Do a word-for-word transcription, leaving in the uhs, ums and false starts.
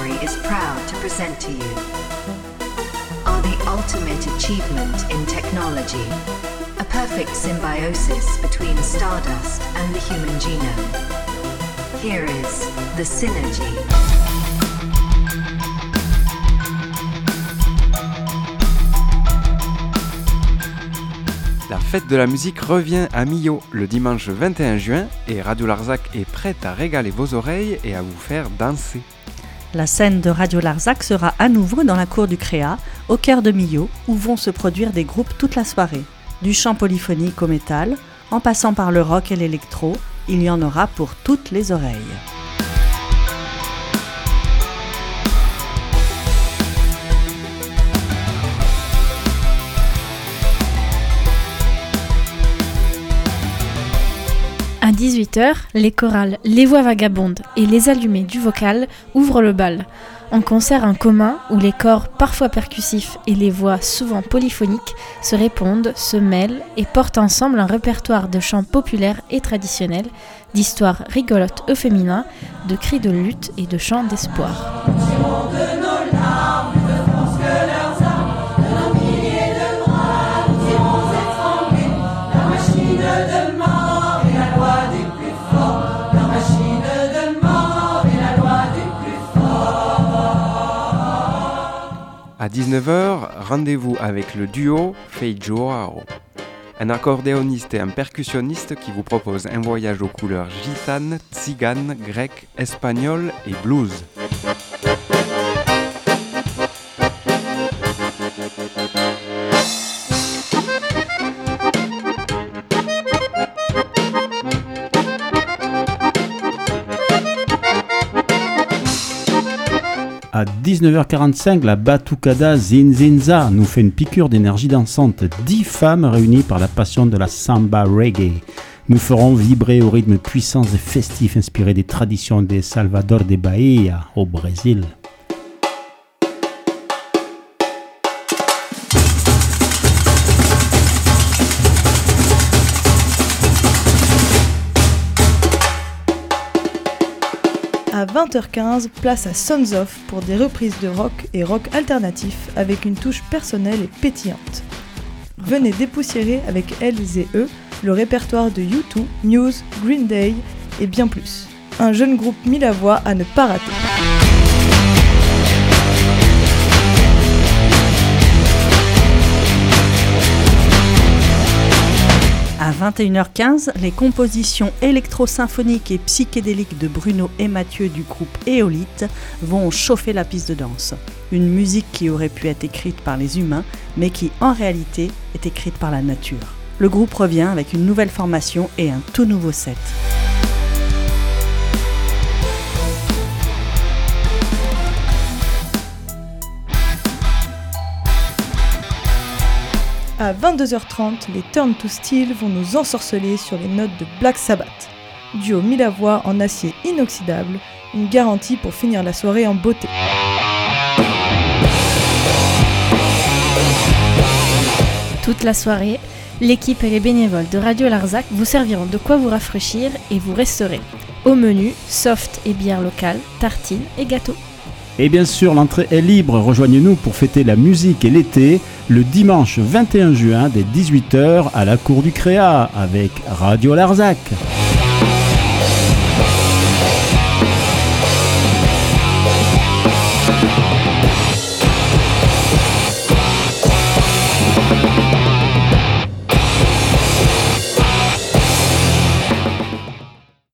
Laboratory is proud to present to you are the ultimate achievement in technology, a perfect symbiosis between stardust and the human genome. Here is the synergy. La fête de la musique revient à Millau le dimanche vingt et un juin et Radio Larzac est prête à régaler vos oreilles et à vous faire danser. La scène de Radio Larzac sera à nouveau dans la cour du Créa, au cœur de Millau, où vont se produire des groupes toute la soirée. Du chant polyphonique au métal, en passant par le rock et l'électro, il y en aura pour toutes les oreilles. À dix-huit heures, les chorales Les Voix Vagabondes et Les Allumés du Vocal ouvrent le bal. Un concert en commun où les corps parfois percussifs et les voix souvent polyphoniques se répondent, se mêlent et portent ensemble un répertoire de chants populaires et traditionnels, d'histoires rigolotes au féminin, de cris de lutte et de chants d'espoir. À dix-neuf heures, rendez-vous avec le duo Fei Joao, un accordéoniste et un percussionniste qui vous propose un voyage aux couleurs gitanes, tziganes, grecques, espagnoles et blues. À dix-neuf heures quarante-cinq, la Batucada Zinzinza nous fait une piqûre d'énergie dansante. Dix femmes réunies par la passion de la samba reggae nous feront vibrer au rythme puissant et festif inspiré des traditions de Salvador de Bahia au Brésil. À vingt heures quinze, place à Sons of pour des reprises de rock et rock alternatif avec une touche personnelle et pétillante. Venez dépoussiérer avec elles et eux le répertoire de U deux, Muse, Green Day et bien plus. Un jeune groupe mille à voix à ne pas rater. À vingt et une heures quinze, les compositions électro-symphoniques et psychédéliques de Bruno et Mathieu du groupe Éolite vont chauffer la piste de danse. Une musique qui aurait pu être écrite par les humains, mais qui en réalité est écrite par la nature. Le groupe revient avec une nouvelle formation et un tout nouveau set. À vingt-deux heures trente, les Turn to Steel vont nous ensorceler sur les notes de Black Sabbath. Duo mille à voix en acier inoxydable, une garantie pour finir la soirée en beauté. Toute la soirée, l'équipe et les bénévoles de Radio Larzac vous serviront de quoi vous rafraîchir et vous resterez. Au menu, soft et bière locale, tartines et gâteaux. Et bien sûr, l'entrée est libre. Rejoignez-nous pour fêter la musique et l'été le dimanche vingt et un juin dès dix-huit heures à la cour du Créa avec Radio Larzac.